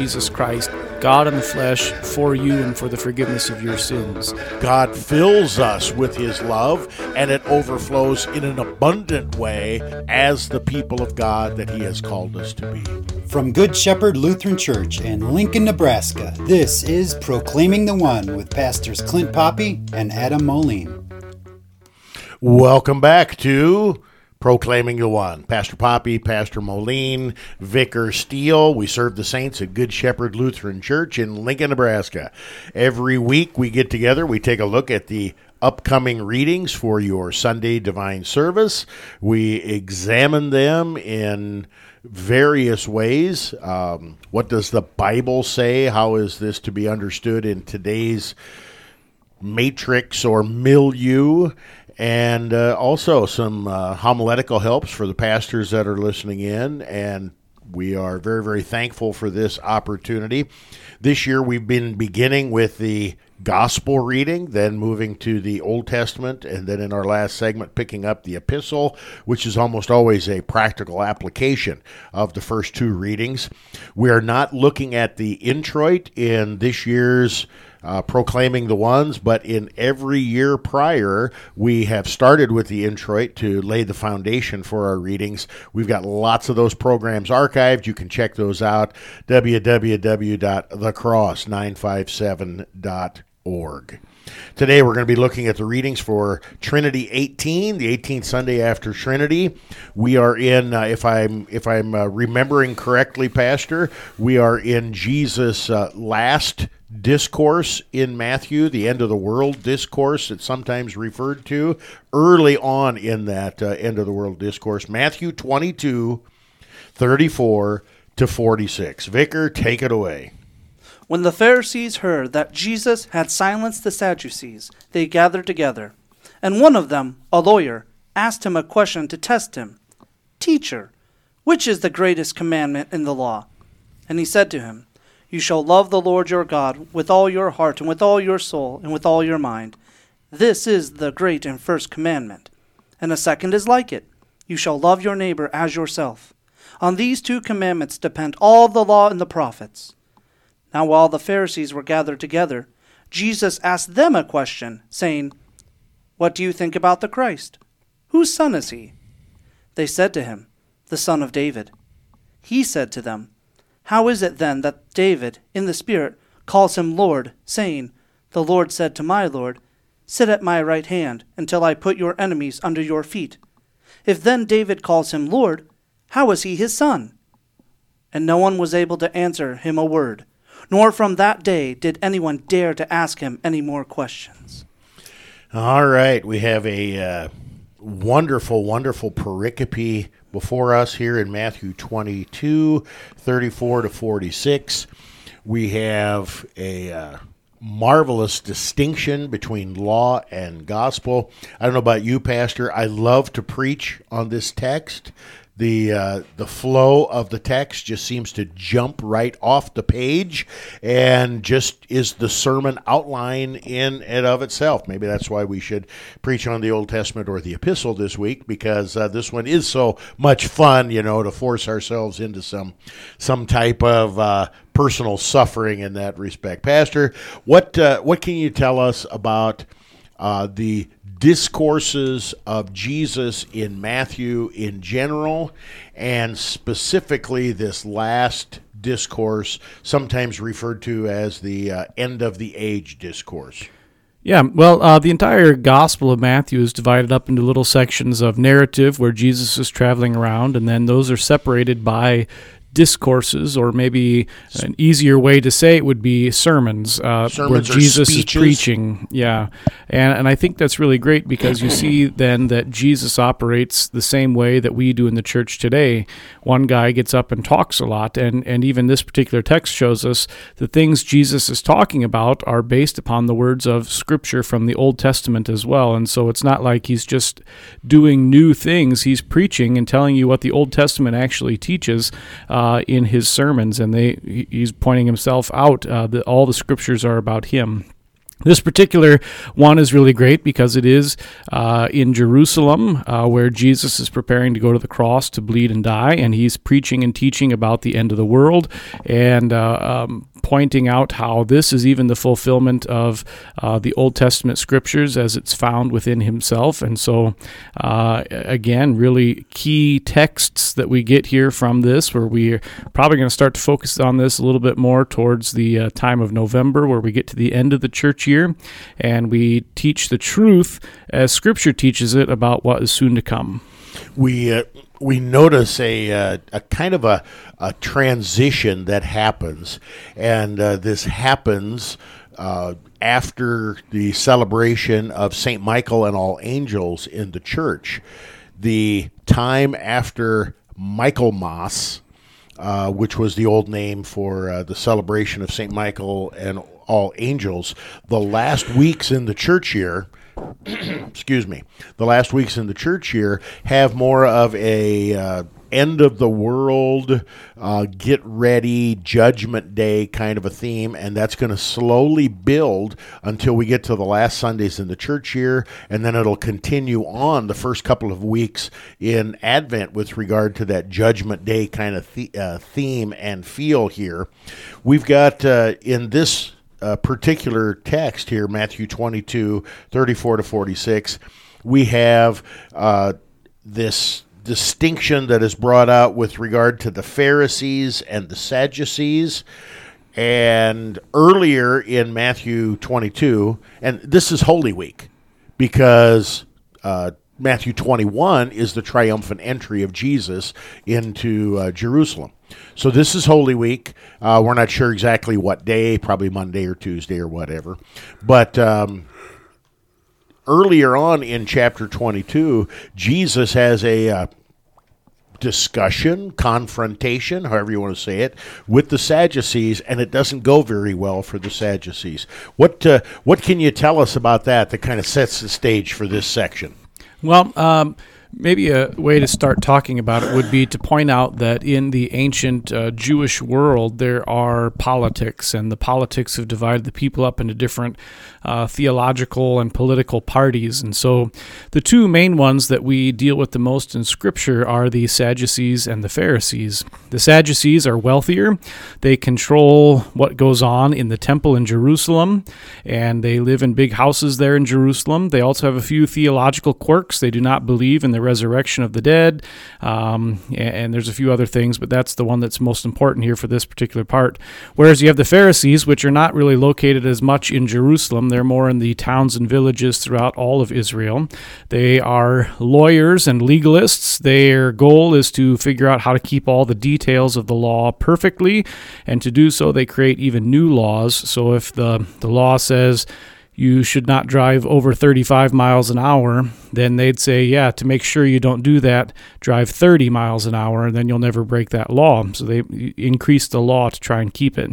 Jesus Christ, God in the flesh, for you and for the forgiveness of your sins. God fills us with His love, and it overflows in an abundant way as the people of God that He has called us to be. From Good Shepherd Lutheran Church in Lincoln, Nebraska, this is Proclaiming the One with Pastors Clint Poppy and Adam Moline. Welcome back to Proclaiming the One. Pastor Poppy, Pastor Moline, Vicar Steele. We serve the saints at Good Shepherd Lutheran Church in Lincoln, Nebraska. Every week we get together, we take a look at the upcoming readings for your Sunday Divine Service. We examine them in various ways. What does the Bible say? How is this to be understood in today's matrix or milieu? And also some homiletical helps for the pastors that are listening in, and we are very, very thankful for this opportunity. This year we've been beginning with the Gospel reading, then moving to the Old Testament, and then in our last segment picking up the Epistle, which is almost always a practical application of the first two readings. We are not looking at the introit in this year's Proclaiming the Ones, but in every year prior, we have started with the introit to lay the foundation for our readings. We've got lots of those programs archived. You can check those out, www.thecross957.org. Today we're going to be looking at the readings for Trinity 18, the 18th Sunday after Trinity. We are in, if I'm remembering correctly, Pastor, we are in Jesus' last discourse in Matthew, the end of the world discourse. It's sometimes referred to early on in that end of the world discourse. Matthew 22, 34 to 46. Vicar, take it away. When the Pharisees heard that Jesus had silenced the Sadducees, they gathered together. And one of them, a lawyer, asked him a question to test him. "Teacher, which is the greatest commandment in the law?" And he said to him, "You shall love the Lord your God with all your heart and with all your soul and with all your mind. This is the great and first commandment. And a second is like it. You shall love your neighbor as yourself. On these two commandments depend all the law and the prophets." Now while the Pharisees were gathered together, Jesus asked them a question, saying, "What do you think about the Christ? Whose son is he?" They said to him, "The son of David." He said to them, "How is it then that David, in the Spirit, calls him Lord, saying, 'The Lord said to my Lord, sit at my right hand until I put your enemies under your feet'? If then David calls him Lord, how is he his son?" And no one was able to answer him a word, nor from that day did anyone dare to ask him any more questions. All right, we have a wonderful, wonderful pericope before us here in Matthew 22, 34 to 46. We have a marvelous distinction between law and gospel. I don't know about you, Pastor. I love to preach on this text. The flow of the text just seems to jump right off the page and just is the sermon outline in and of itself. Maybe that's why we should preach on the Old Testament or the Epistle this week, because this one is so much fun, to force ourselves into some type of personal suffering in that respect. Pastor, what can you tell us about the discourses of Jesus in Matthew in general, and specifically this last discourse, sometimes referred to as the end of the age discourse? Yeah, well, the entire Gospel of Matthew is divided up into little sections of narrative where Jesus is traveling around, and then those are separated by discourses, or maybe an easier way to say it would be sermons where Jesus is preaching. Yeah, and I think that's really great, because you see then that Jesus operates the same way that we do in the church today. One guy gets up and talks a lot, and even this particular text shows us the things Jesus is talking about are based upon the words of Scripture from the Old Testament as well. And so it's not like he's just doing new things. He's preaching and telling you what the Old Testament actually teaches in his sermons, and he's pointing himself out that all the Scriptures are about him. This particular one is really great because it is in Jerusalem where Jesus is preparing to go to the cross to bleed and die, and he's preaching and teaching about the end of the world and pointing out how this is even the fulfillment of the Old Testament scriptures as it's found within himself. And so, again, really key texts that we get here from this, where we're probably going to start to focus on this a little bit more towards the time of November, where we get to the end of the church year, and we teach the truth as Scripture teaches it about what is soon to come. We notice a kind of a transition that happens, and this happens after the celebration of St. Michael and all angels in the church. The time after Michaelmas, which was the old name for the celebration of St. Michael and all angels, the last weeks in the church year, excuse me, the last weeks in the church year have more of a end of the world, get ready, judgment day kind of a theme, and that's going to slowly build until we get to the last Sundays in the church year, and then it'll continue on the first couple of weeks in Advent with regard to that judgment day kind of theme and feel here. We've got in this particular text here, Matthew 22, 34 to 46, we have this distinction that is brought out with regard to the Pharisees and the Sadducees. And earlier in Matthew 22, and this is Holy Week, because Matthew 21 is the triumphant entry of Jesus into Jerusalem. So this is Holy Week. We're not sure exactly what day, probably Monday or Tuesday or whatever. But earlier on in chapter 22, Jesus has a discussion, confrontation, however you want to say it, with the Sadducees, and it doesn't go very well for the Sadducees. What can you tell us about that kind of sets the stage for this section? Well, maybe a way to start talking about it would be to point out that in the ancient Jewish world, there are politics, and the politics have divided the people up into different theological and political parties. And so the two main ones that we deal with the most in Scripture are the Sadducees and the Pharisees. The Sadducees are wealthier. They control what goes on in the temple in Jerusalem, and they live in big houses there in Jerusalem. They also have a few theological quirks. They do not believe in the resurrection of the dead, and there's a few other things, but that's the one that's most important here for this particular part. Whereas you have the Pharisees, which are not really located as much in Jerusalem. They're more in the towns and villages throughout all of Israel. They are lawyers and legalists. Their goal is to figure out how to keep all the details of the law perfectly, and to do so, they create even new laws. So if the law says you should not drive over 35 miles an hour, then they'd say, yeah, to make sure you don't do that, drive 30 miles an hour, and then you'll never break that law. So they increase the law to try and keep it.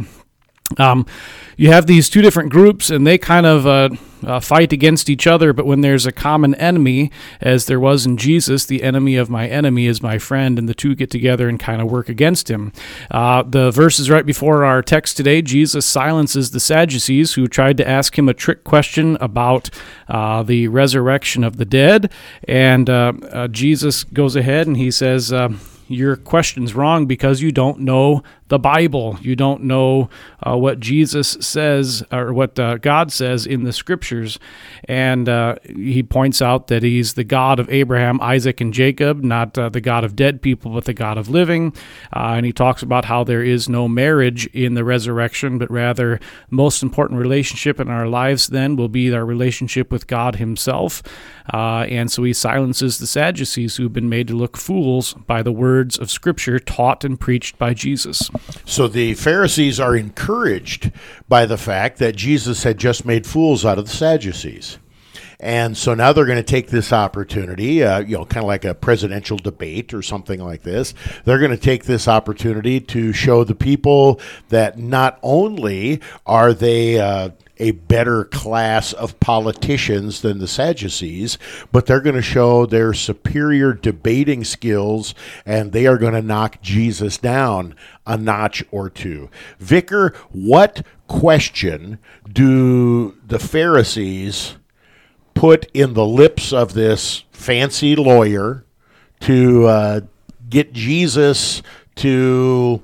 You have these two different groups, and they kind of fight against each other, but when there's a common enemy, as there was in Jesus, the enemy of my enemy is my friend, and the two get together and kind of work against him. The verses right before our text today, Jesus silences the Sadducees, who tried to ask him a trick question about the resurrection of the dead, and Jesus goes ahead and he says, your question's wrong because you don't know the Bible. You don't know what Jesus says or what God says in the Scriptures. And he points out that he's the God of Abraham, Isaac, and Jacob, not the God of dead people, but the God of living. And he talks about how there is no marriage in the resurrection, but rather the most important relationship in our lives then will be our relationship with God himself. And so he silences the Sadducees, who've been made to look fools by the words of Scripture taught and preached by Jesus. So the Pharisees are encouraged by the fact that Jesus had just made fools out of the Sadducees. And so now they're going to take this opportunity, kind of like a presidential debate or something like this. They're going to take this opportunity to show the people that not only are they a better class of politicians than the Sadducees, but they're going to show their superior debating skills, and they are going to knock Jesus down a notch or two. Vicar, what question do the Pharisees put in the lips of this fancy lawyer to get Jesus to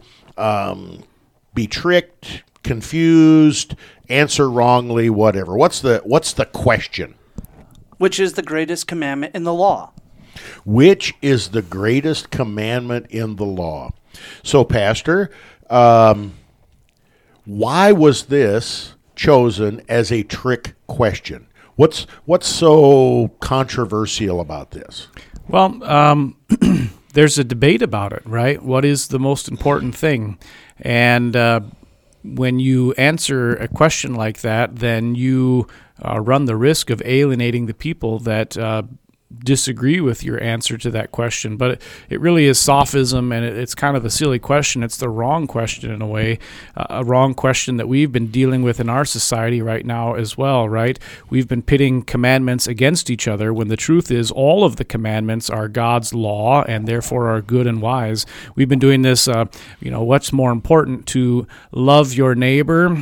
be tricked, confused, answer wrongly, whatever? What's the question? Which is the greatest commandment in the law? Which is the greatest commandment in the law? So, Pastor, why was this chosen as a trick question? What's so controversial about this? Well, there's a debate about it, right? What is the most important thing? And when you answer a question like that, then you run the risk of alienating the people that disagree with your answer to that question. But it really is sophism, and it's kind of a silly question. It's the wrong question in a way, a wrong question that we've been dealing with in our society right now as well, right? We've been pitting commandments against each other when the truth is all of the commandments are God's law and therefore are good and wise. We've been doing this, what's more important, to love your neighbor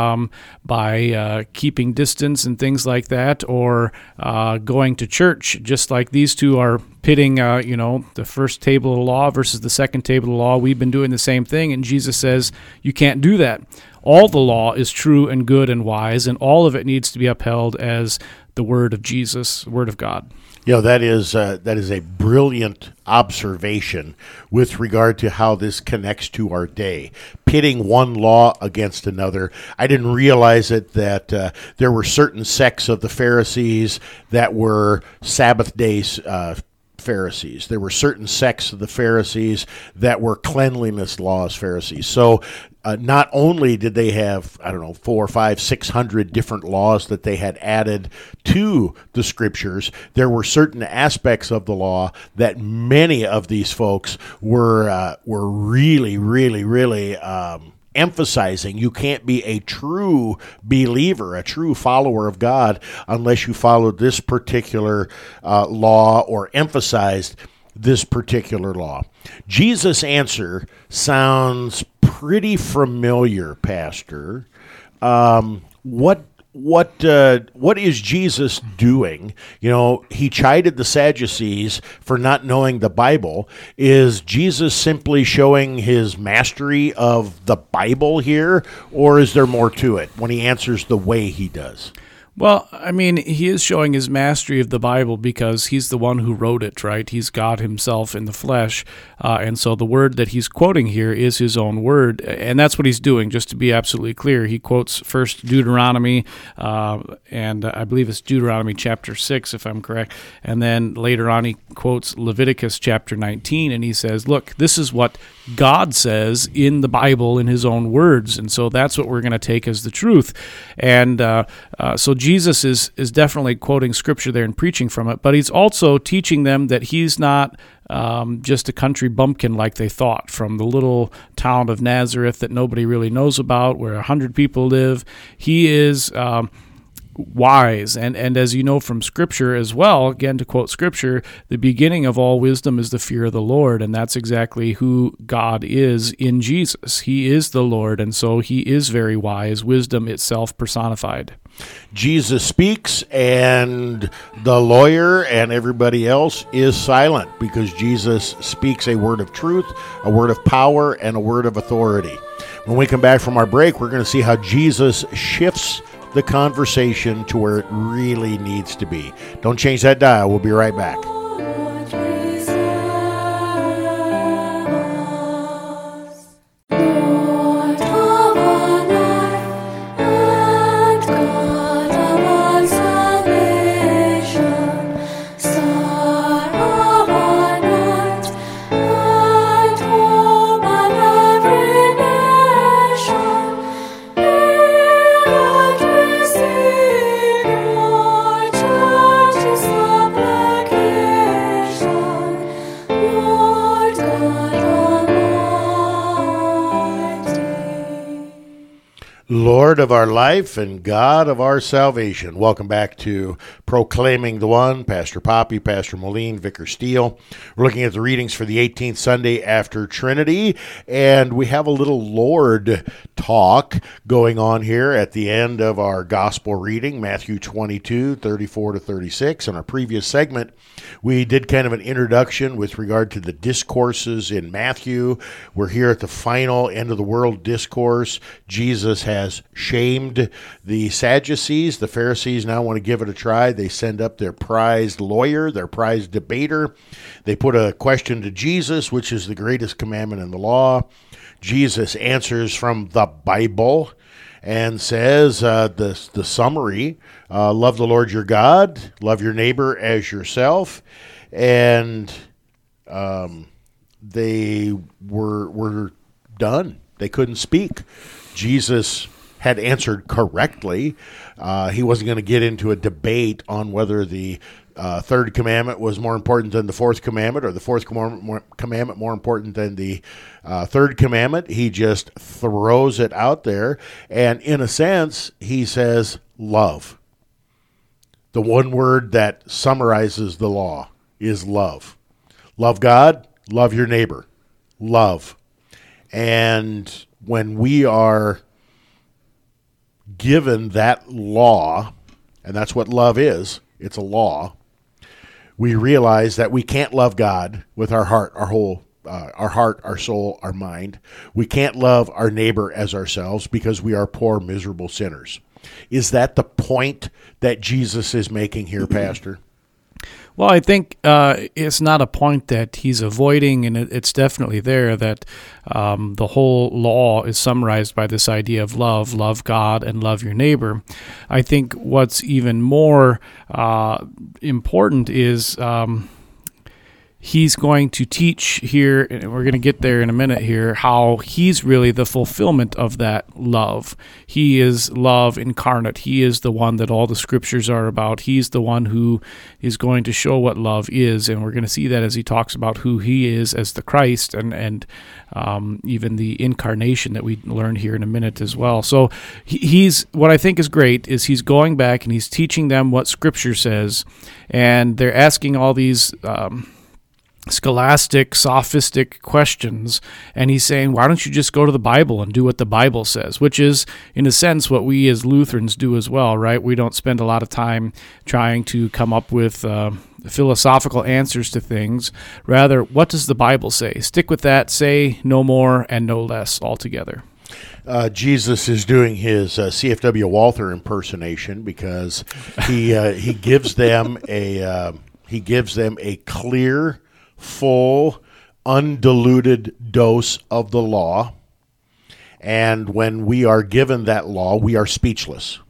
by keeping distance and things like that, or going to church, just like these two are pitting, the first table of the law versus the second table of the law. We've been doing the same thing, and Jesus says you can't do that. All the law is true and good and wise, and all of it needs to be upheld as the word of Jesus, word of God. That is a brilliant observation with regard to how this connects to our day. Pitting one law against another. I didn't realize it that there were certain sects of the Pharisees that were Sabbath days Pharisees. There were certain sects of the Pharisees that were cleanliness laws Pharisees. So not only did they have, 400, 500, 600 different laws that they had added to the scriptures, there were certain aspects of the law that many of these folks were really, really, really emphasizing. You can't be a true believer, a true follower of God, unless you followed this particular law or emphasized this particular law. Jesus' answer sounds pretty familiar, Pastor. What is Jesus doing? He chided the Sadducees for not knowing the Bible. Is Jesus simply showing his mastery of the Bible here, or is there more to it when he answers the way he does? Well, he is showing his mastery of the Bible because he's the one who wrote it, right? He's God himself in the flesh. And so the word that he's quoting here is his own word. And that's what he's doing, just to be absolutely clear. He quotes first Deuteronomy, and I believe it's Deuteronomy chapter 6, if I'm correct. And then later on he quotes Leviticus chapter 19, and he says, look, this is what God says in the Bible in his own words. And so that's what we're going to take as the truth. And so Jesus is definitely quoting Scripture there and preaching from it, but he's also teaching them that he's not just a country bumpkin like they thought from the little town of Nazareth that nobody really knows about, where 100 people live. He is wise, and as you know from Scripture as well, again to quote Scripture, the beginning of all wisdom is the fear of the Lord, and that's exactly who God is in Jesus. He is the Lord, and so he is very wise, wisdom itself personified. Jesus speaks, and the lawyer and everybody else is silent because Jesus speaks a word of truth, a word of power, and a word of authority. When we come back from our break, we're going to see how Jesus shifts the conversation to where it really needs to be. Don't change that dial. We'll be right back. Church is the Lord of our life and God of our salvation. Welcome back to Proclaiming the One. Pastor Poppy, Pastor Moline, Vicar Steele. We're looking at the readings for the 18th Sunday after Trinity, and we have a little Lord talk going on here at the end of our gospel reading, Matthew 22, 34 to 36. In our previous segment, we did kind of an introduction with regard to the discourses in Matthew. We're here at the final end of the world discourse. Jesus has shamed the Sadducees. The Pharisees now want to give it a try. They send up their prized lawyer, their prized debater. They put a question to Jesus, which is the greatest commandment in the law. Jesus answers from the Bible and says the summary, love the Lord your God, love your neighbor as yourself. And they were done. They couldn't speak. Jesus had answered correctly. He wasn't going to get into a debate on whether the third commandment was more important than the fourth commandment, or the fourth commandment more important than the third commandment. He just throws it out there, and in a sense, he says love. The one word that summarizes the law is love. Love God, love your neighbor. Love. And when we are given that law, and that's what love is, it's a law, we realize that we can't love God with our heart, our soul, our mind. We can't love our neighbor as ourselves because we are poor, miserable sinners. Is that the point that Jesus is making here, Pastor? Well, I think it's not a point that he's avoiding, and it's definitely there that the whole law is summarized by this idea of love God and love your neighbor. I think what's even more important is he's going to teach here, and we're going to get there in a minute here, how he's really the fulfillment of that love. He is love incarnate. He is the one that all the scriptures are about. He's the one who is going to show what love is, and we're going to see that as he talks about who he is as the Christ and even the incarnation that we learned here in a minute as well. So he's, what I think is great is he's going back and he's teaching them what Scripture says, and they're asking all these scholastic, sophistic questions, and he's saying, why don't you just go to the Bible and do what the Bible says, which is, in a sense, what we as Lutherans do as well, right? We don't spend a lot of time trying to come up with philosophical answers to things. Rather, what does the Bible say? Stick with that, say no more and no less altogether. Jesus is doing his C.F.W. Walther impersonation because he gives them a clear, full, undiluted dose of the law, and when we are given that law, we are speechless.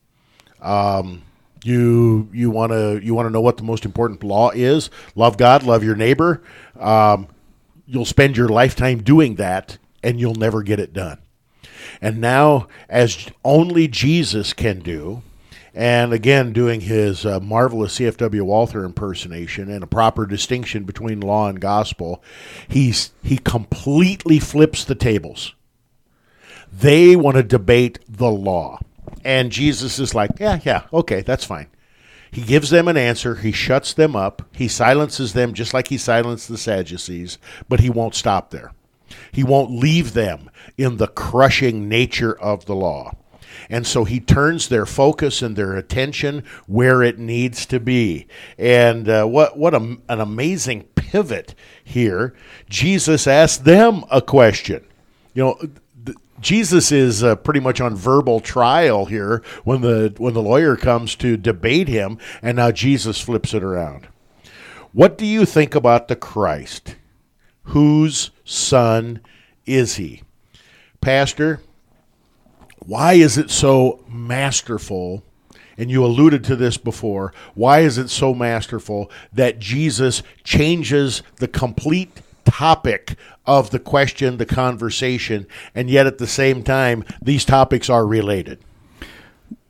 You want to know what the most important law is? Love God, love your neighbor. You'll spend your lifetime doing that, and you'll never get it done. And now, as only Jesus can do, and again, doing his marvelous C.F.W. Walther impersonation and a proper distinction between law and gospel, he completely flips the tables. They want to debate the law. And Jesus is like, yeah, okay, that's fine. He gives them an answer. He shuts them up. He silences them just like he silenced the Sadducees, but he won't stop there. He won't leave them in the crushing nature of the law. And so he turns their focus and their attention where it needs to be. And what an amazing pivot here. Jesus asked them a question. Jesus is pretty much on verbal trial here when the lawyer comes to debate him, and now Jesus flips it around. What do you think about the Christ? Whose son is he? Pastor, why is it so masterful, and you alluded to this before, why is it so masterful that Jesus changes the complete topic of the question, the conversation, and yet at the same time, these topics are related?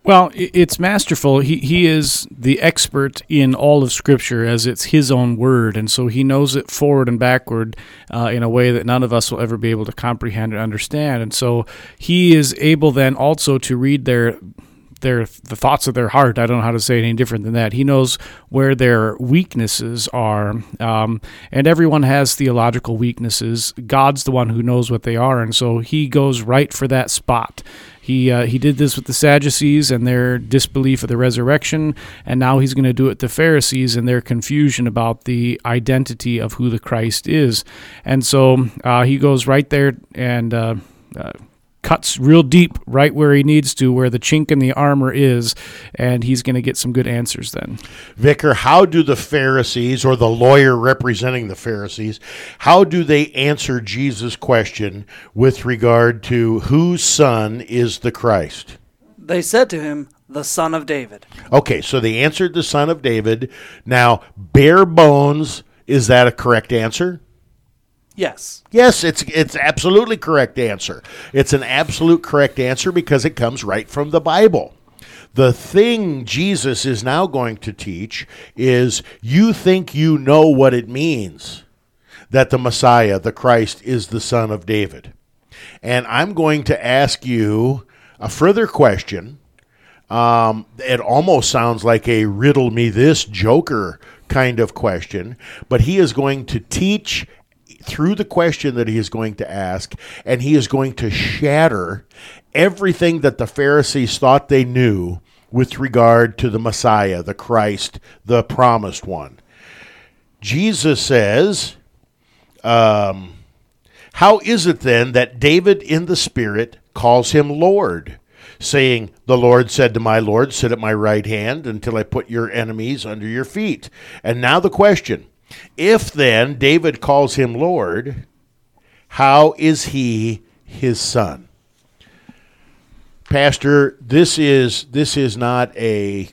Well, it's masterful. He is the expert in all of Scripture as it's his own word, and so he knows it forward and backward in a way that none of us will ever be able to comprehend and understand. And so he is able then also to read the thoughts of their heart. I don't know how to say it any different than that. He knows where their weaknesses are, and everyone has theological weaknesses. God's the one who knows what they are, and so he goes right for that spot. He did this with the Sadducees and their disbelief of the resurrection, and now he's going to do it with the Pharisees and their confusion about the identity of who the Christ is. And so he goes right there and cuts real deep right where he needs to, where the chink in the armor is, and he's going to get some good answers then. Vicar, how do the Pharisees, or the lawyer representing the Pharisees, how do they answer Jesus' question with regard to whose son is the Christ? They said to him, "The Son of David." Okay, so they answered the Son of David. Now, bare bones, is that a correct answer? Yes. Yes, it's absolutely correct answer. It's an absolute correct answer because it comes right from the Bible. The thing Jesus is now going to teach is, you think you know what it means that the Messiah, the Christ, is the Son of David. And I'm going to ask you a further question. It almost sounds like a riddle me this Joker kind of question, but he is going to teach through the question that he is going to ask, and he is going to shatter everything that the Pharisees thought they knew with regard to the Messiah, the Christ, the promised one. Jesus says, how is it then that David in the Spirit calls him Lord, saying, "The Lord said to my Lord, sit at my right hand until I put your enemies under your feet"? And now the question, if then David calls him Lord, how is he his son? Pastor, this is not a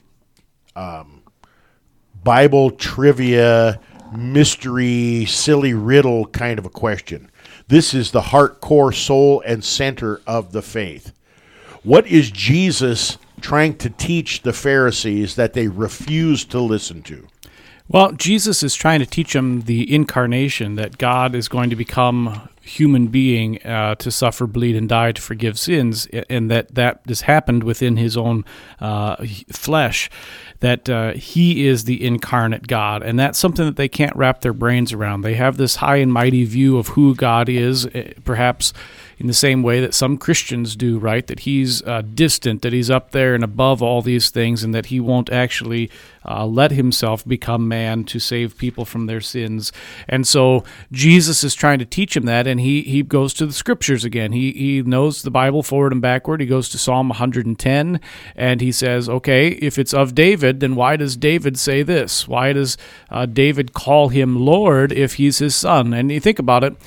Bible trivia, mystery, silly riddle kind of a question. This is the heart, core, soul, and center of the faith. What is Jesus trying to teach the Pharisees that they refuse to listen to? Well, Jesus is trying to teach them the incarnation, that God is going to become human being to suffer, bleed, and die to forgive sins, and that has happened within his own flesh, that he is the incarnate God. And that's something that they can't wrap their brains around. They have this high and mighty view of who God is, perhaps in the same way that some Christians do, right? That he's distant, that he's up there and above all these things, and that he won't actually let himself become man to save people from their sins. And so Jesus is trying to teach him that, and he goes to the Scriptures again. He knows the Bible forward and backward. He goes to Psalm 110, and he says, okay, if it's of David, then why does David say this? Why does David call him Lord if he's his son? And you think about it,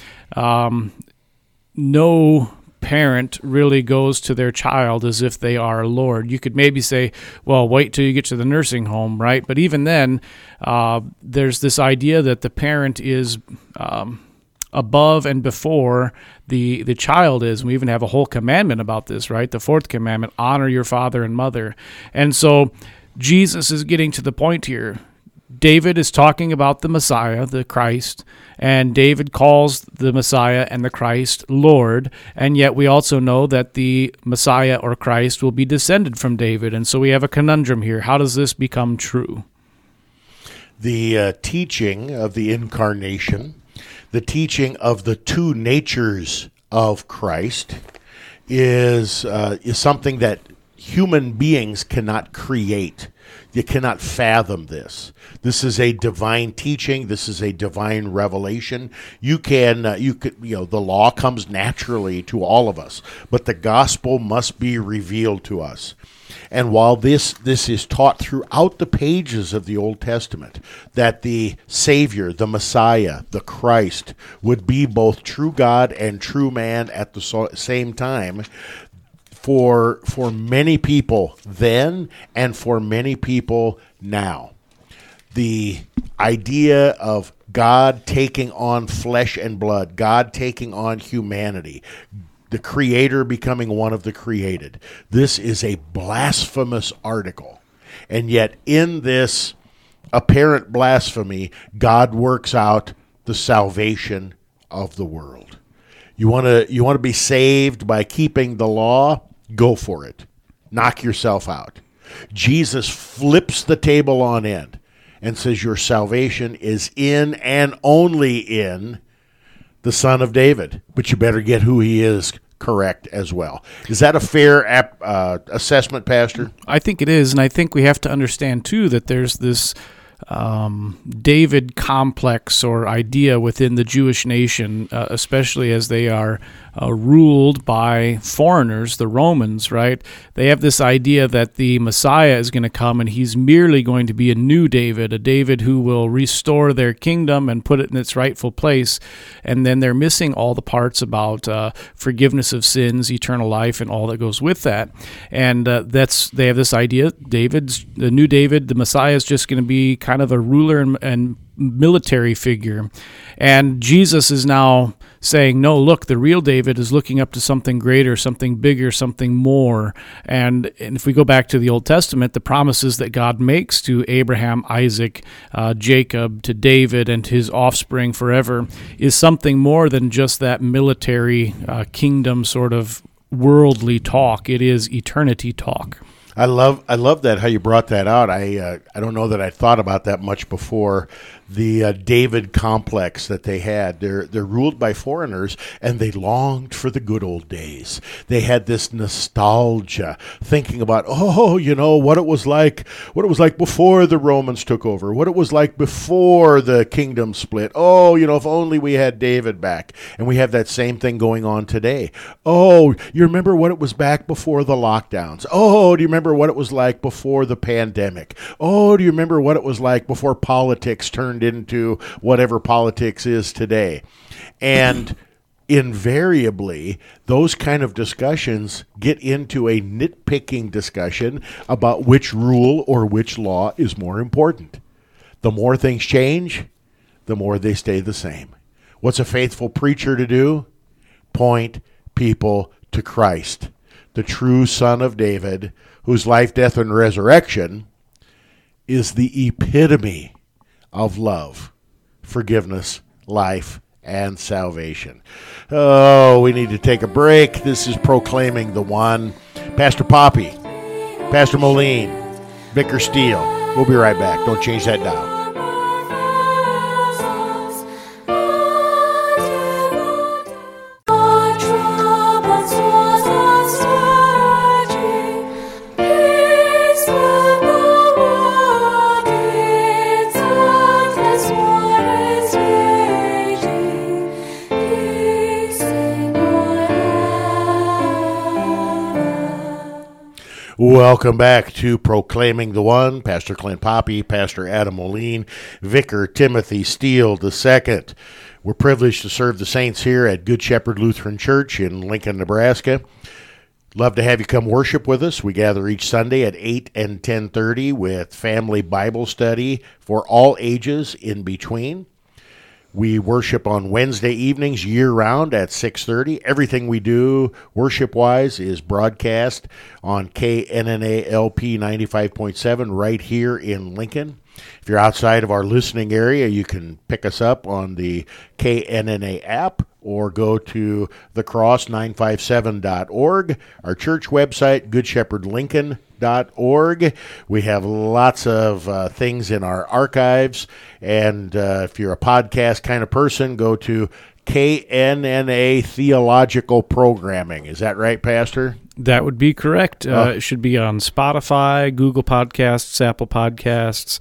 no parent really goes to their child as if they are Lord. You could maybe say, well, wait till you get to the nursing home, right? But even then, there's this idea that the parent is above and before the child is. And we even have a whole commandment about this, right? The fourth commandment, honor your father and mother. And so Jesus is getting to the point here. David is talking about the Messiah, the Christ, and David calls the Messiah and the Christ Lord, and yet we also know that the Messiah or Christ will be descended from David, and so we have a conundrum here. How does this become true? The teaching of the incarnation, the teaching of the two natures of Christ is something that human beings cannot create. You cannot fathom this. This is a divine teaching. This is a divine revelation. The law comes naturally to all of us, but the gospel must be revealed to us. And while this is taught throughout the pages of the Old Testament, that the Savior, the Messiah, the Christ, would be both true God and true man at the same time, for many people then and for many people now, the idea of God taking on flesh and blood, God taking on humanity, the creator becoming one of the created. This is a blasphemous article. And yet in this apparent blasphemy, God works out the salvation of the world. You want to be saved by keeping the law? Go for it. Knock yourself out. Jesus flips the table on end and says your salvation is in and only in the Son of David. But you better get who he is correct as well. Is that a fair assessment, Pastor? I think it is, and I think we have to understand, too, that there's this David complex or idea within the Jewish nation, especially as they are ruled by foreigners, the Romans, right? They have this idea that the Messiah is going to come and he's merely going to be a new David, a David who will restore their kingdom and put it in its rightful place. And then they're missing all the parts about forgiveness of sins, eternal life, and all that goes with that. And they have this idea, the new David, the Messiah is just going to be kind of a ruler and military figure. And Jesus is now saying, no, look, the real David is looking up to something greater, something bigger, something more. And if we go back to the Old Testament, the promises that God makes to Abraham, Isaac, Jacob, to David, and his offspring forever is something more than just that military kingdom sort of worldly talk. It is eternity talk. I love that, how you brought that out. I don't know that I thought about that much before. The David complex that they had. They're ruled by foreigners, and they longed for the good old days. They had this nostalgia, thinking about, what it was like before the Romans took over, what it was like before the kingdom split. If only we had David back. And we have that same thing going on today. Oh, you remember what it was back before the lockdowns? Oh, do you remember what it was like before the pandemic? Oh, do you remember what it was like before politics turned into whatever politics is today? And invariably, those kind of discussions get into a nitpicking discussion about which rule or which law is more important. The more things change, the more they stay the same. What's a faithful preacher to do? Point people to Christ, the true Son of David, whose life, death, and resurrection is the epitome of love, forgiveness, life, and salvation. Oh, we need to take a break. This is Proclaiming the One. Pastor Poppy, Pastor Moline, Vicar Steele. We'll be right back. Don't change that dial. Welcome back to Proclaiming the One. Pastor Clint Poppy, Pastor Adam Moline, Vicar Timothy Steele II. We're privileged to serve the saints here at Good Shepherd Lutheran Church in Lincoln, Nebraska. Love to have you come worship with us. We gather each Sunday at 8 and 10:30 with family Bible study for all ages in between. We worship on Wednesday evenings year-round at 6:30. Everything we do worship-wise is broadcast on KNNA LP 95.7 right here in Lincoln. If you're outside of our listening area, you can pick us up on the KNNA app or go to thecross957.org. Our church website, goodshepherdlincoln.org. We have lots of things in our archives. And if you're a podcast kind of person, go to KNNA Theological Programming. Is that right, Pastor? That would be correct. It should be on Spotify, Google Podcasts, Apple Podcasts,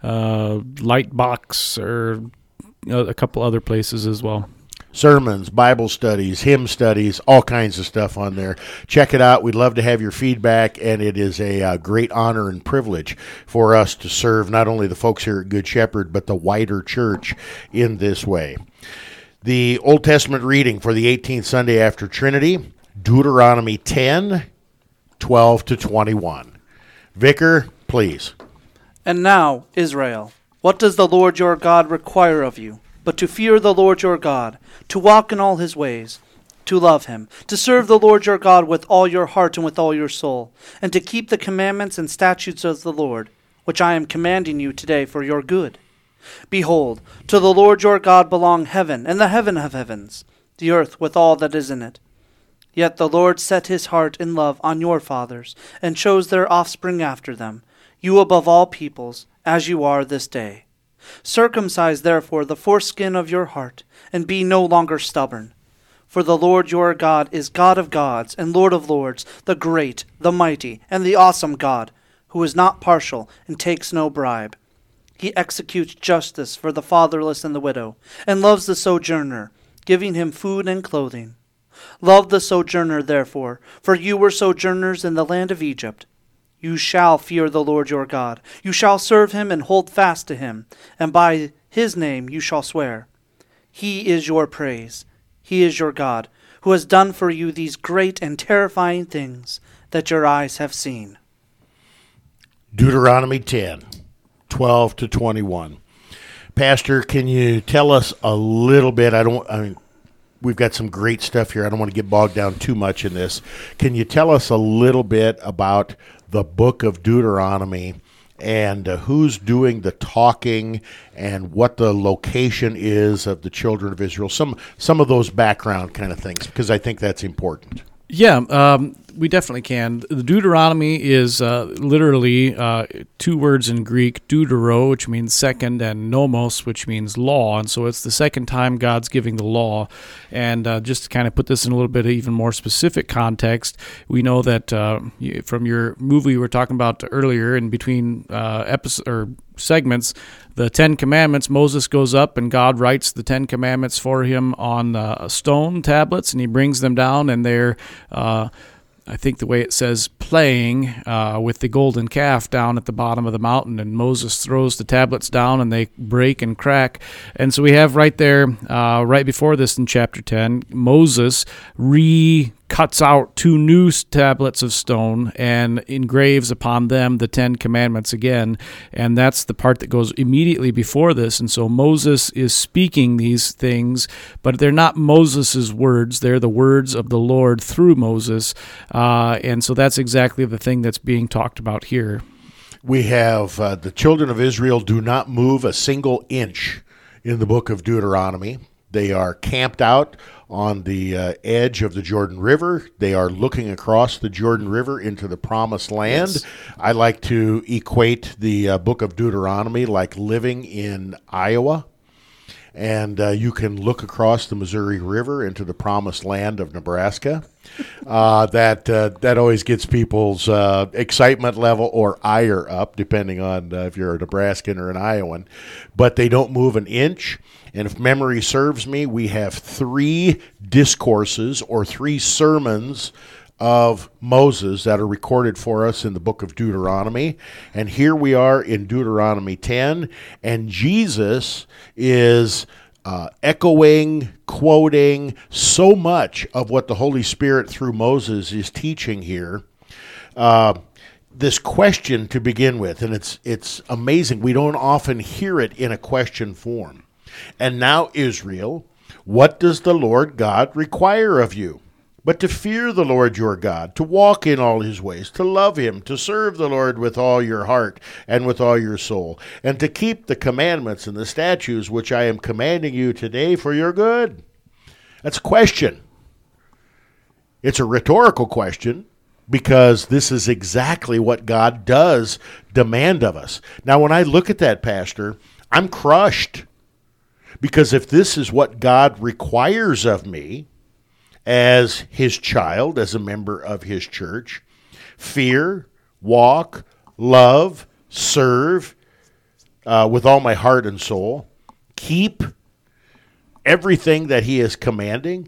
Lightbox, or a couple other places as well. Sermons, Bible studies, hymn studies, all kinds of stuff on there. Check it out. We'd love to have your feedback, and it is a great honor and privilege for us to serve not only the folks here at Good Shepherd, but the wider church in this way. The Old Testament reading for the 18th Sunday after Trinity, Deuteronomy 10, 12 to 21. Vicar, please. And now, Israel, what does the Lord your God require of you, but to fear the Lord your God, to walk in all his ways, to love him, to serve the Lord your God with all your heart and with all your soul, and to keep the commandments and statutes of the Lord, which I am commanding you today for your good. Behold, to the Lord your God belong heaven and the heaven of heavens, the earth with all that is in it. Yet the Lord set his heart in love on your fathers, and chose their offspring after them, you above all peoples, as you are this day. Circumcise therefore the foreskin of your heart, and be no longer stubborn. For the Lord your God is God of gods and Lord of lords, the great, the mighty, and the awesome God, who is not partial and takes no bribe. He executes justice for the fatherless and the widow, and loves the sojourner, giving him food and clothing. Love the sojourner, therefore, for you were sojourners in the land of Egypt. You shall fear the Lord your God. You shall serve him and hold fast to him, and by his name you shall swear. He is your praise. He is your God, who has done for you these great and terrifying things that your eyes have seen. Deuteronomy 10, 12 to 21. Pastor, can you tell us a little bit? We've got some great stuff here. I don't want to get bogged down too much in this. Can you tell us a little bit about the book of Deuteronomy and who's doing the talking and what the location is of the children of Israel? Some of those background kind of things, because I think that's important. Yeah, we definitely can. The Deuteronomy is literally two words in Greek, deutero, which means second, and nomos, which means law. And so it's the second time God's giving the law. And just to kind of put this in a little bit of even more specific context, we know that from your movie we were talking about earlier, in between segments, the Ten Commandments, Moses goes up and God writes the Ten Commandments for him on stone tablets, and he brings them down, and they're I think the way it says, playing with the golden calf down at the bottom of the mountain, and Moses throws the tablets down and they break and crack. And so we have right there, right before this in chapter 10, Moses cuts out two new tablets of stone and engraves upon them the Ten Commandments again. And that's the part that goes immediately before this. And so Moses is speaking these things, but they're not Moses' words. They're the words of the Lord through Moses. And so that's exactly the thing that's being talked about here. We have the children of Israel do not move a single inch in the book of Deuteronomy. They are camped out on the edge of the Jordan River. They are looking across the Jordan River into the Promised Land. Yes. I like to equate the book of Deuteronomy like living in Iowa. And you can look across the Missouri River into the Promised Land of Nebraska. That always gets people's excitement level or ire up, depending on if you're a Nebraskan or an Iowan. But they don't move an inch. And if memory serves me, we have 3 discourses or 3 sermons of Moses that are recorded for us in the book of Deuteronomy. And here we are in Deuteronomy 10, and Jesus is echoing, quoting so much of what the Holy Spirit through Moses is teaching here. This question to begin with, and it's amazing. We don't often hear it in a question form. And now, Israel, what does the Lord God require of you? But to fear the Lord your God, to walk in all his ways, to love him, to serve the Lord with all your heart and with all your soul, and to keep the commandments and the statutes which I am commanding you today for your good. That's a question. It's a rhetorical question, because this is exactly what God does demand of us. Now, when I look at that, Pastor, I'm crushed. Because if this is what God requires of me as his child, as a member of his church, fear, walk, love, serve with all my heart and soul, keep everything that he is commanding,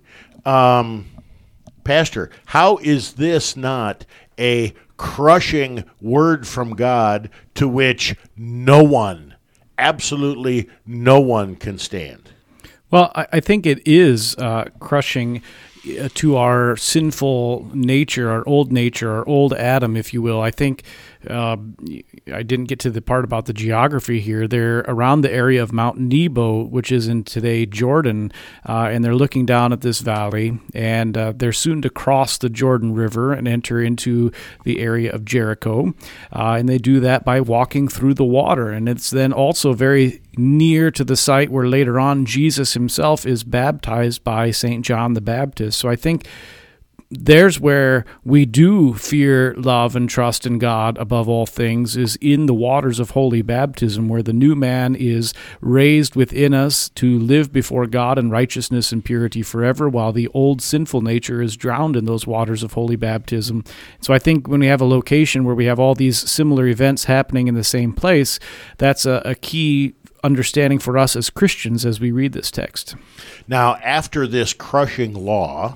Pastor, how is this not a crushing word from God to which no one, absolutely no one, can stand? Well, I think it is crushing to our sinful nature, our old Adam, if you will. I think I didn't get to the part about the geography here. They're around the area of Mount Nebo, which is in today Jordan, and they're looking down at this valley, and they're soon to cross the Jordan River and enter into the area of Jericho, and they do that by walking through the water, and it's then also very near to the site where later on Jesus himself is baptized by St. John the Baptist. So I think there's where we do fear, love, and trust in God above all things, is in the waters of holy baptism, where the new man is raised within us to live before God in righteousness and purity forever, while the old sinful nature is drowned in those waters of holy baptism. So I think when we have a location where we have all these similar events happening in the same place, that's a key understanding for us as Christians as we read this text. Now, after this crushing law,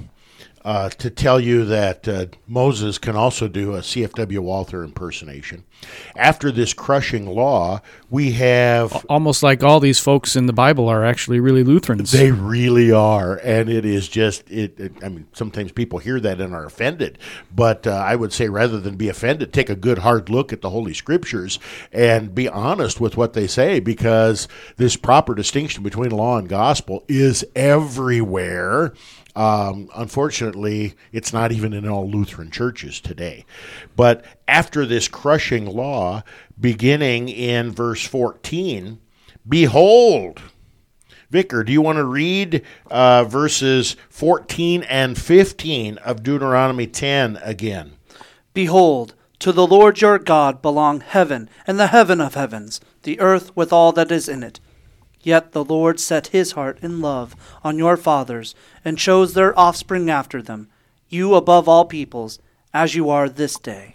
to tell you that Moses can also do a C.F.W. Walther impersonation. After this crushing law, we have... Almost like all these folks in the Bible are actually really Lutherans. They really are, and it is just... I mean, sometimes people hear that and are offended, but I would say rather than be offended, take a good hard look at the Holy Scriptures and be honest with what they say, because this proper distinction between law and gospel is everywhere. Unfortunately, it's not even in all Lutheran churches today. But after this crushing law, beginning in verse 14, behold. Vicar, do you want to read verses 14 and 15 of Deuteronomy 10 again? Behold, to the Lord your God belong heaven and the heaven of heavens, the earth with all that is in it. Yet the Lord set his heart in love on your fathers, and chose their offspring after them, you above all peoples, as you are this day.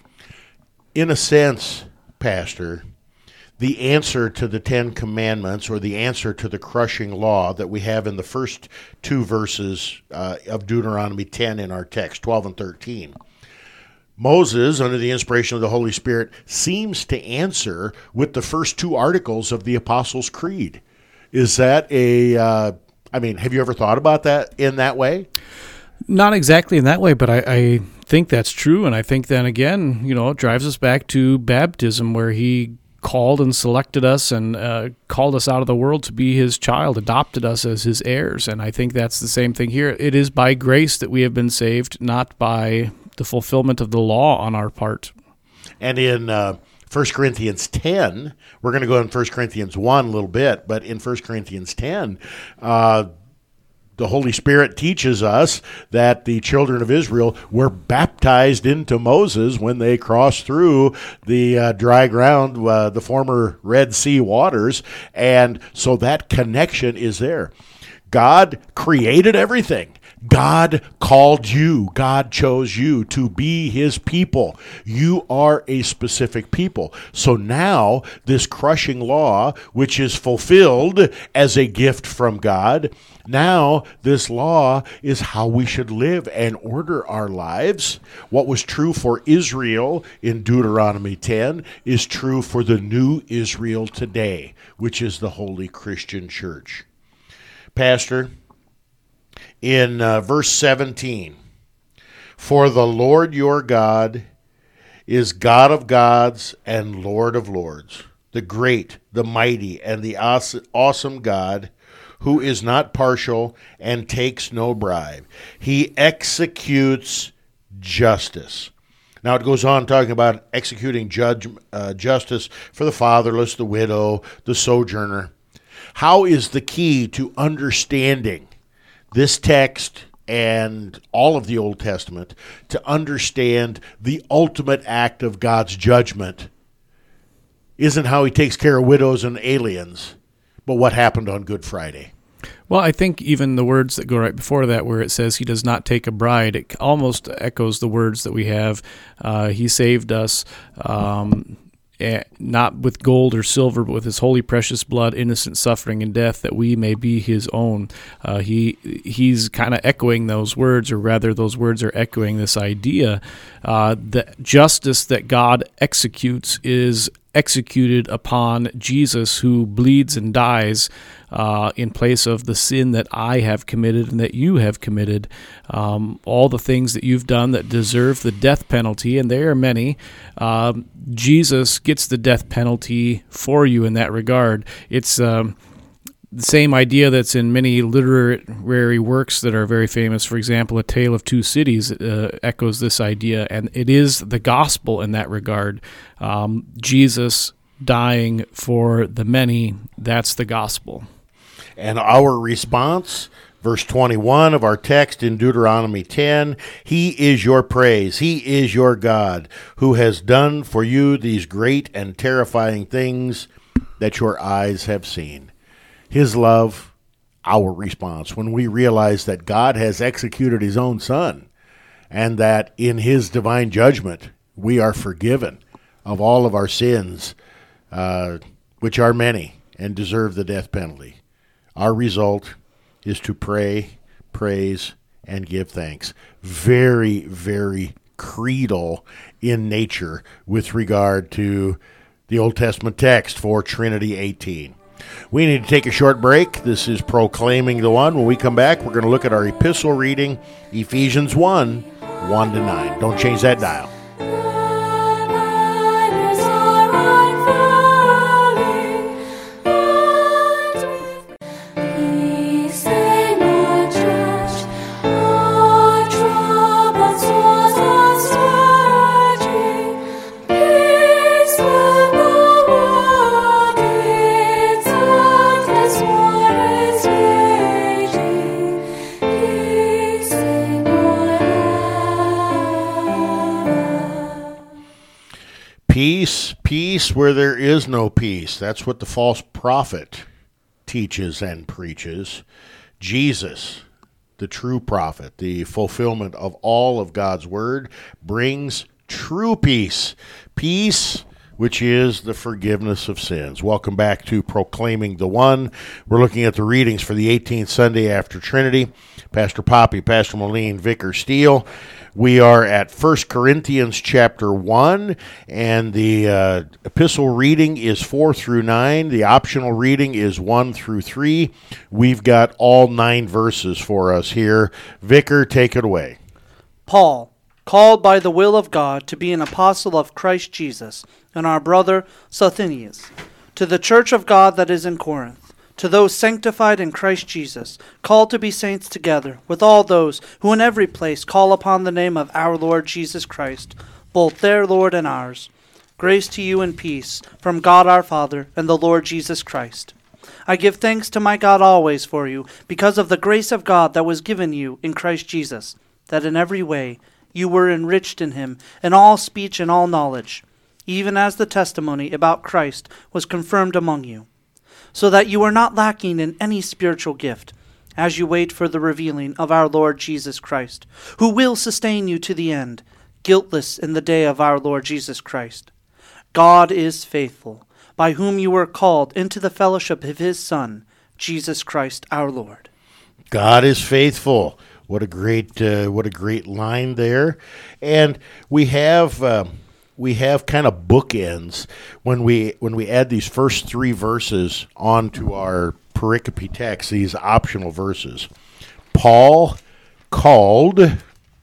In a sense, Pastor, the answer to the Ten Commandments, or the answer to the crushing law that we have in the first two verses of Deuteronomy 10 in our text, 12 and 13, Moses, under the inspiration of the Holy Spirit, seems to answer with the first two articles of the Apostles' Creed. Is that have you ever thought about that in that way? Not exactly in that way, but I think that's true. And I think then again, it drives us back to baptism, where he called and selected us and called us out of the world to be his child, adopted us as his heirs. And I think that's the same thing here. It is by grace that we have been saved, not by the fulfillment of the law on our part. And in 1 Corinthians 10, we're going to go in 1 Corinthians 1 a little bit, but in 1 Corinthians 10, the Holy Spirit teaches us that the children of Israel were baptized into Moses when they crossed through the dry ground, the former Red Sea waters, and so that connection is there. God created everything. God called you. God chose you to be his people. You are a specific people. So now this crushing law, which is fulfilled as a gift from God, now this law is how we should live and order our lives. What was true for Israel in Deuteronomy 10 is true for the new Israel today, which is the Holy Christian Church. Pastor, in verse 17, for the Lord your God is God of gods and Lord of lords, the great, the mighty, and the awesome God, who is not partial and takes no bribe. He executes justice. Now it goes on talking about executing justice for the fatherless, the widow, the sojourner. How is the key to understanding this text and all of the Old Testament to understand the ultimate act of God's judgment isn't how he takes care of widows and aliens, but what happened on Good Friday? Well, I think even the words that go right before that, where it says he does not take a bride, it almost echoes the words that we have. He saved us not with gold or silver, but with his holy precious blood, innocent suffering and death, that we may be his own. He's kind of echoing those words, or rather those words are echoing this idea that justice that God executes is executed upon Jesus, who bleeds and dies in place of the sin that I have committed and that you have committed. All the things that you've done that deserve the death penalty, and there are many, Jesus gets the death penalty for you in that regard. It's the same idea that's in many literary works that are very famous. For example, A Tale of Two Cities echoes this idea, and it is the gospel in that regard. Jesus dying for the many, that's the gospel. And our response, verse 21 of our text in Deuteronomy 10, He is your praise, He is your God, who has done for you these great and terrifying things that your eyes have seen. His love, our response, when we realize that God has executed His own Son, and that in His divine judgment we are forgiven of all of our sins, which are many and deserve the death penalty. Our result is to pray, praise, and give thanks. Very, very creedal in nature with regard to the Old Testament text for Trinity 18. We need to take a short break. This is Proclaiming the One. When we come back, we're going to look at our epistle reading, Ephesians 1, 1-9. Don't change that dial. Peace where there is no peace. That's what the false prophet teaches and preaches. Jesus, the true prophet, the fulfillment of all of God's word, brings true peace. Peace, which is the forgiveness of sins. Welcome back to Proclaiming the One. We're looking at the readings for the 18th Sunday after Trinity. Pastor Poppy, Pastor Moline, Vicar Steele. We are at 1 Corinthians chapter 1, and the epistle reading is 4 through 9. The optional reading is 1 through 3. We've got all 9 verses for us here. Vicar, take it away. Paul, called by the will of God to be an apostle of Christ Jesus, and our brother Sosthenes, to the church of God that is in Corinth, to those sanctified in Christ Jesus, called to be saints together, with all those who in every place call upon the name of our Lord Jesus Christ, both their Lord and ours. Grace to you and peace from God our Father and the Lord Jesus Christ. I give thanks to my God always for you, because of the grace of God that was given you in Christ Jesus, that in every way you were enriched in him, in all speech and all knowledge, even as the testimony about Christ was confirmed among you, so that you are not lacking in any spiritual gift, as you wait for the revealing of our Lord Jesus Christ, who will sustain you to the end, guiltless in the day of our Lord Jesus Christ. God is faithful, by whom you were called into the fellowship of his Son, Jesus Christ our Lord. God is faithful. What a great line there. And we have kind of bookends when we add these first 3 verses onto our pericope text, these optional verses. Paul, called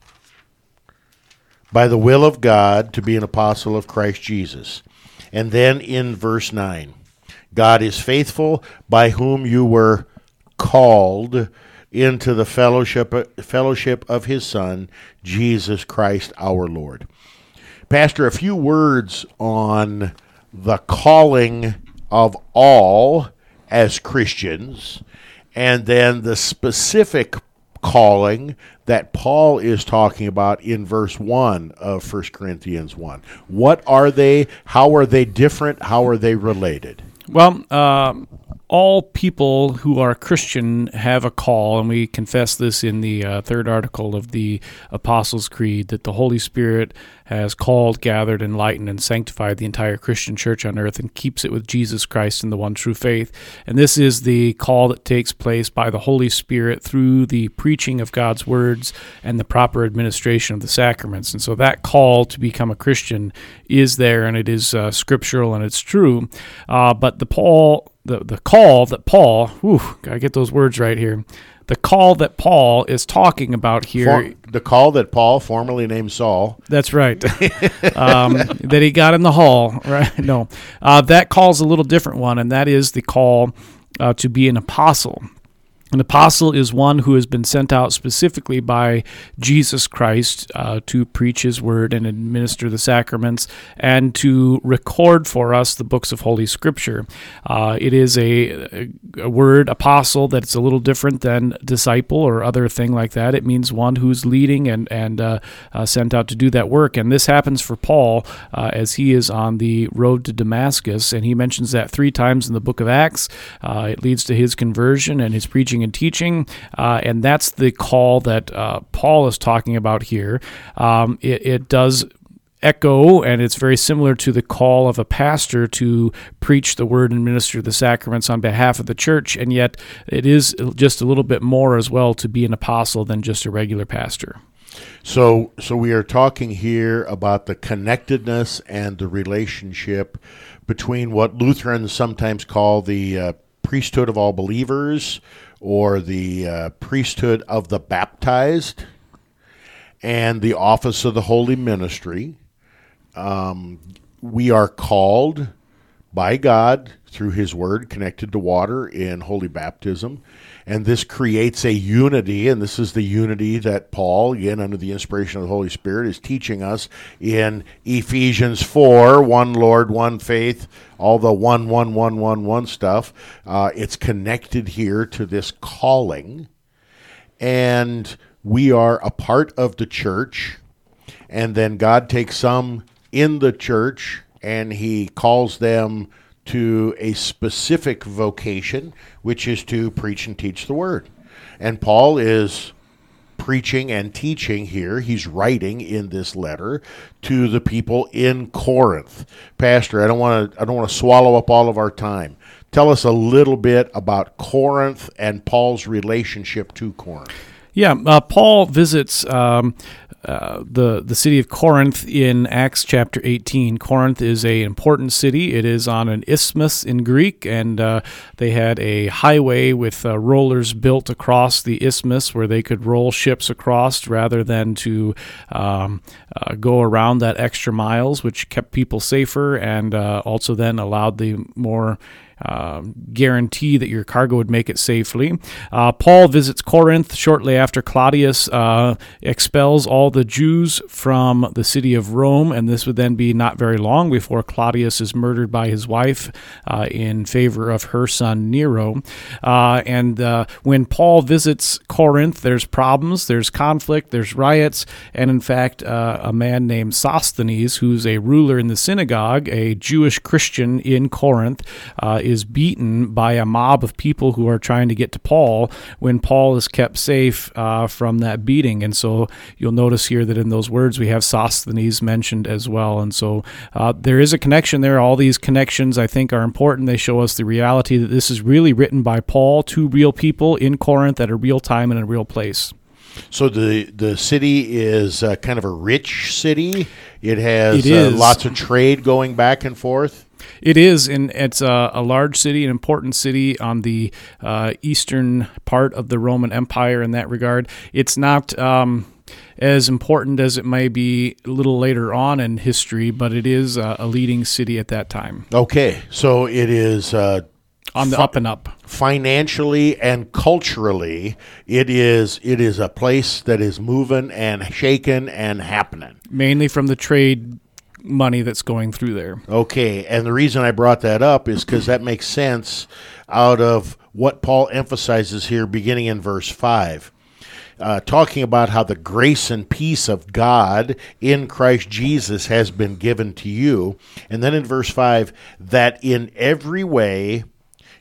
by the will of God to be an apostle of Christ Jesus. And then in verse 9, God is faithful, by whom you were called into the fellowship of his Son, Jesus Christ our Lord. Pastor, a few words on the calling of all as Christians, and then the specific calling that Paul is talking about in verse 1 of 1 Corinthians 1. What are they? How are they different? How are they related? Well, all people who are Christian have a call, and we confess this in the third article of the Apostles' Creed, that the Holy Spirit has called, gathered, enlightened, and sanctified the entire Christian church on earth and keeps it with Jesus Christ in the one true faith. And this is the call that takes place by the Holy Spirit through the preaching of God's words and the proper administration of the sacraments. And so that call to become a Christian is there, and it is scriptural, and it's true. But the call that Paul, gotta get those words right here. The call that Paul is talking about here. The call that Paul, formerly named Saul. That's right. That he got in the hall, right? No. That call's a little different one, and that is the call to be an apostle. An apostle is one who has been sent out specifically by Jesus Christ to preach his word and administer the sacraments and to record for us the books of Holy Scripture. It is a word, apostle, that's a little different than disciple or other thing like that. It means one who's leading and sent out to do that work. And this happens for Paul as he is on the road to Damascus, and he mentions that 3 times in the book of Acts. It leads to his conversion and his preaching and teaching, and that's the call that Paul is talking about here. It does echo, and it's very similar to the call of a pastor to preach the word and minister the sacraments on behalf of the church, and yet it is just a little bit more as well to be an apostle than just a regular pastor. So we are talking here about the connectedness and the relationship between what Lutherans sometimes call the priesthood of all believers, or the priesthood of the baptized, and the office of the holy ministry. We are called by God through his word connected to water in holy baptism, and this creates a unity, and this is the unity that Paul, again under the inspiration of the Holy Spirit, is teaching us in Ephesians 4, one Lord, one faith, all the one stuff. It's connected here to this calling, and we are a part of the church, and then God takes some in the church, and he calls them to a specific vocation, which is to preach and teach the word. And Paul is preaching and teaching here. He's writing in this letter to the people in Corinth. Pastor, I don't want to swallow up all of our time. Tell us a little bit about Corinth and Paul's relationship to Corinth. Yeah, Paul visits the city of Corinth in Acts chapter 18. Corinth is an important city. It is on an isthmus in Greek, and they had a highway with rollers built across the isthmus where they could roll ships across rather than to go around that extra miles, which kept people safer and also then allowed the more guarantee that your cargo would make it safely. Paul visits Corinth shortly after Claudius expels all the Jews from the city of Rome, and this would then be not very long before Claudius is murdered by his wife in favor of her son Nero. And when Paul visits Corinth, there's problems, there's conflict, there's riots, and in fact, a man named Sosthenes, who's a ruler in the synagogue, a Jewish Christian in Corinth, is beaten by a mob of people who are trying to get to Paul when Paul is kept safe from that beating. And so you'll notice here that in those words we have Sosthenes mentioned as well. And so there is a connection there. All these connections, I think, are important. They show us the reality that this is really written by Paul to real people in Corinth at a real time and a real place. So the city is kind of a rich city. It has is. Lots of trade going back and forth. It is, and it's a large city, an important city on the eastern part of the Roman Empire in that regard. It's not as important as it may be a little later on in history, but it is a leading city at that time. Okay, so it is on the up and up. Financially and culturally, it is a place that is moving and shaking and happening. Mainly from the trade money that's going through there. Okay, and the reason I brought that up is because that makes sense out of what Paul emphasizes here beginning in verse 5. Talking about how the grace and peace of God in Christ Jesus has been given to you. And then in verse 5, that in every way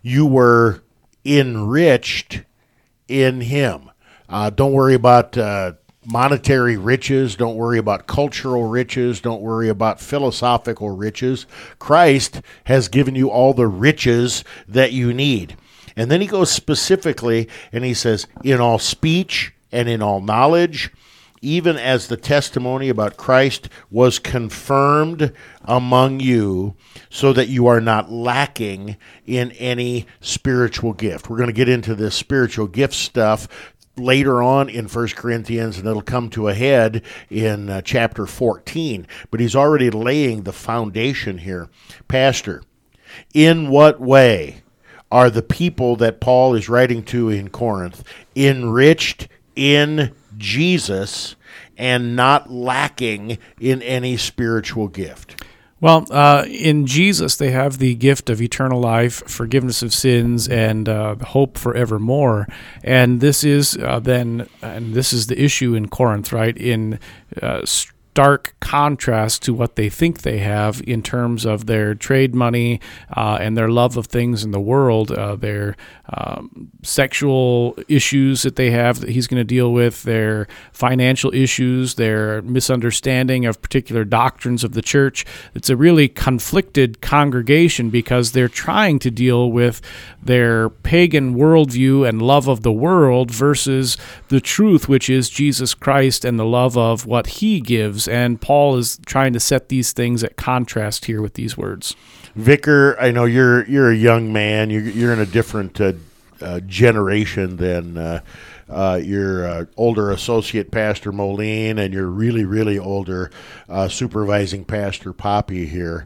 you were enriched in him. Don't worry about monetary riches. Don't worry about cultural riches. Don't worry about philosophical riches. Christ has given you all the riches that you need. And then he goes specifically and he says, in all speech and in all knowledge, even as the testimony about Christ was confirmed among you, so that you are not lacking in any spiritual gift. We're going to get into this spiritual gift stuff later on in 1 Corinthians, and it'll come to a head in chapter 14. But he's already laying the foundation here. Pastor, in what way are the people that Paul is writing to in Corinth enriched in Jesus and not lacking in any spiritual gift? Well, in Jesus, they have the gift of eternal life, forgiveness of sins, and hope forevermore. And this is this is the issue in Corinth, right? In stark contrast to what they think they have in terms of their trade money and their love of things in the world, their sexual issues that they have that he's going to deal with, their financial issues, their misunderstanding of particular doctrines of the church. It's a really conflicted congregation because they're trying to deal with their pagan worldview and love of the world versus the truth, which is Jesus Christ and the love of what he gives. And Paul is trying to set these things at contrast here with these words. Vicar, I know you're a young man. You're in a different generation than your older associate Pastor Moline and your really, really older supervising Pastor Poppy here.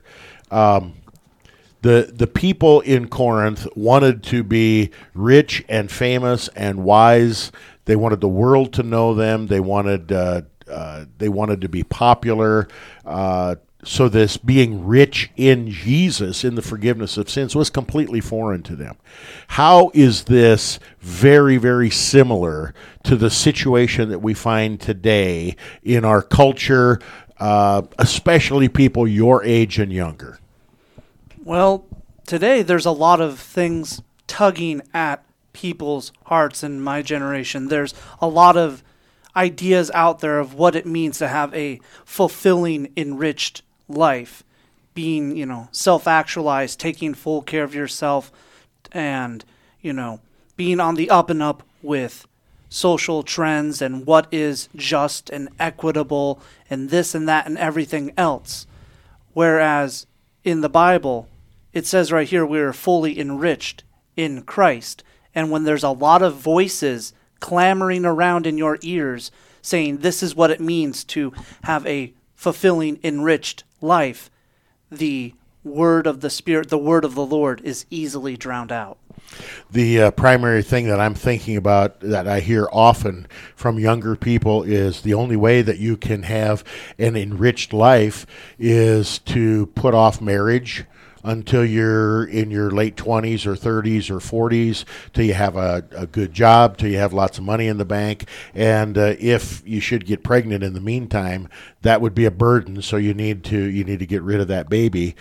The people in Corinth wanted to be rich and famous and wise. They wanted the world to know them. They wanted to be popular. So this being rich in Jesus, in the forgiveness of sins, was completely foreign to them. How is this very, very similar to the situation that we find today in our culture, especially people your age and younger? Well, today there's a lot of things tugging at people's hearts in my generation. There's a lot of ideas out there of what it means to have a fulfilling, enriched life, being, self-actualized, taking full care of yourself, and, being on the up and up with social trends and what is just and equitable and this and that and everything else. Whereas in the Bible, it says right here we are fully enriched in Christ. And when there's a lot of voices clamoring around in your ears saying this is what it means to have a fulfilling, enriched life, the word of the Spirit, the word of the Lord is easily drowned out. The primary thing that I'm thinking about that I hear often from younger people is the only way that you can have an enriched life is to put off marriage until you're in your late 20s or 30s or 40s, till you have a good job, till you have lots of money in the bank. And if you should get pregnant in the meantime, that would be a burden. So you need to get rid of that baby,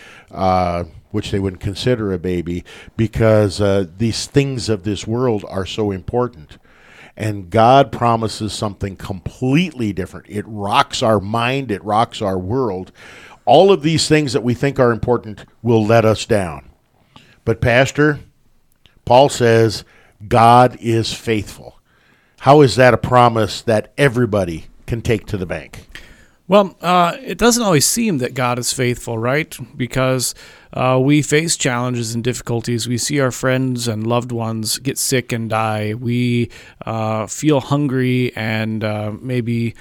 which they wouldn't consider a baby, because these things of this world are so important. And God promises something completely different. It rocks our mind. It rocks our world. All of these things that we think are important will let us down. But Pastor, Paul says God is faithful. How is that a promise that everybody can take to the bank? Well, it doesn't always seem that God is faithful, right? Because we face challenges and difficulties. We see our friends and loved ones get sick and die. We feel hungry and maybe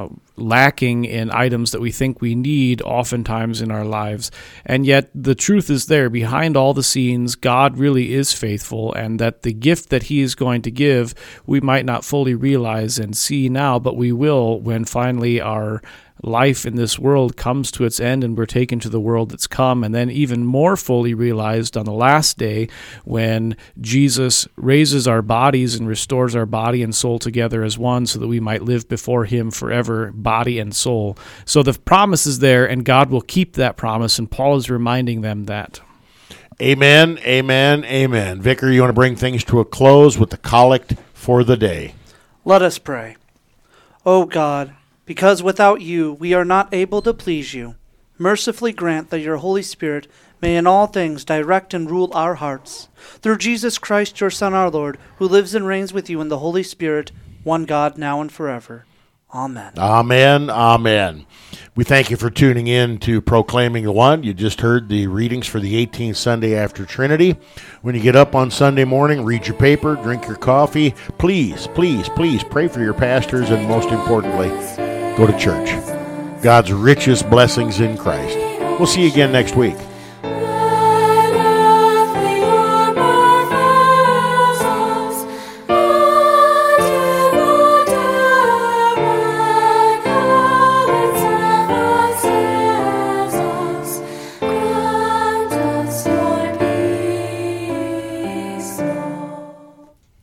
lacking in items that we think we need oftentimes in our lives. And yet the truth is there. Behind all the scenes, God really is faithful, and that the gift that he is going to give, we might not fully realize and see now, but we will when finally our life in this world comes to its end and we're taken to the world that's come, and then even more fully realized on the last day when Jesus raises our bodies and restores our body and soul together as one so that we might live before him forever, body and soul. So the promise is there, and God will keep that promise, and Paul is reminding them that. Amen, amen, amen. Vicar, you want to bring things to a close with the collect for the day? Let us pray. O God, because without you we are not able to please you, mercifully grant that your Holy Spirit may in all things direct and rule our hearts. Through Jesus Christ, your Son, our Lord, who lives and reigns with you in the Holy Spirit, one God, now and forever. Amen. Amen, amen. We thank you for tuning in to Proclaiming the One. You just heard the readings for the 18th Sunday after Trinity. When you get up on Sunday morning, read your paper, drink your coffee. Please, please, please pray for your pastors, and most importantly, go to church. God's richest blessings in Christ. We'll see you again next week.